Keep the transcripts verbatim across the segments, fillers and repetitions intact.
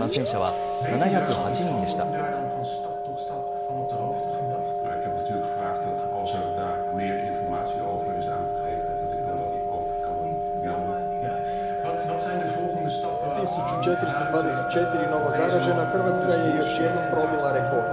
感染者はななひゃくはちにんでした。 tisuću četiristo dvadeset četiri novo zaražena, Hrvatska je još jednom probila rekord.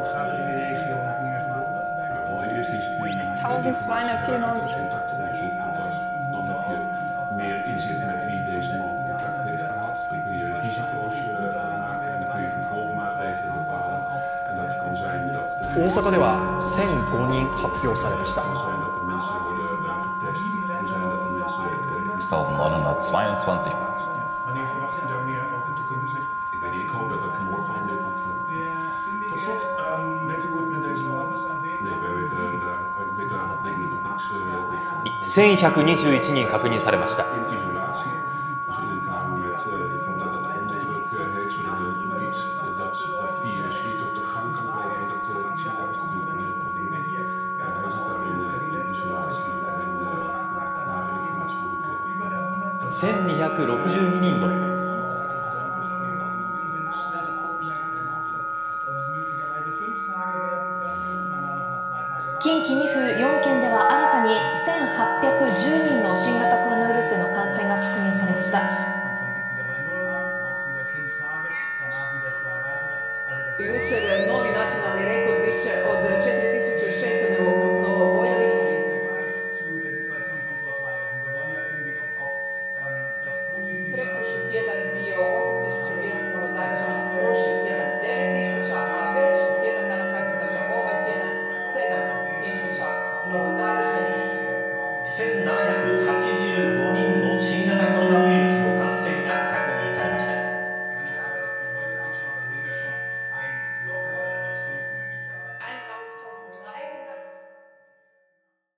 tausendzweihundertvierundneunzig. Dan heb je meer inzicht met wie deze man contact heeft gehad. Dan kun je risico's maken en dan kun je vervolgmaatregelen bepalen. En dat kan zijn dat... 大阪ではせんごにん発表されました。 kan zijn dat de mensen worden getest. Kan zijn dat de mensen... zestaalhonderdnegenenentwintig. Wanneer verwacht je daar meer over te kunnen zeggen? Ik weet niet, ik hoop dat ik morgen al meer kan vertellen. Tot slot, um, weet u hoe het met deze man was? Nee, wij weten daar, wij weten daar op dit moment nog niks van. せんひゃくにじゅういちにん確認されました。 In isolatie, dus in een kamer met, uh, dat het onderdruk uh, heet, zodat het niet, uh, dat, dat virus niet op de gang kan komen. Dat uh, ziekenhuis natuurlijk van heel veel dingen. Ja, hij zit daar in, uh, in isolatie en uh, nare informatie moet ik... Uh, せんにひゃくろくじゅうににんの近畿に府よん県では新たにせんはっぴゃくじゅうにんの新型コロナウイルスへの感染が確認されました。 Jučer novi nacionalni rekord, više od četiri tisuće šesto novooboljelih. Preprošli tjedan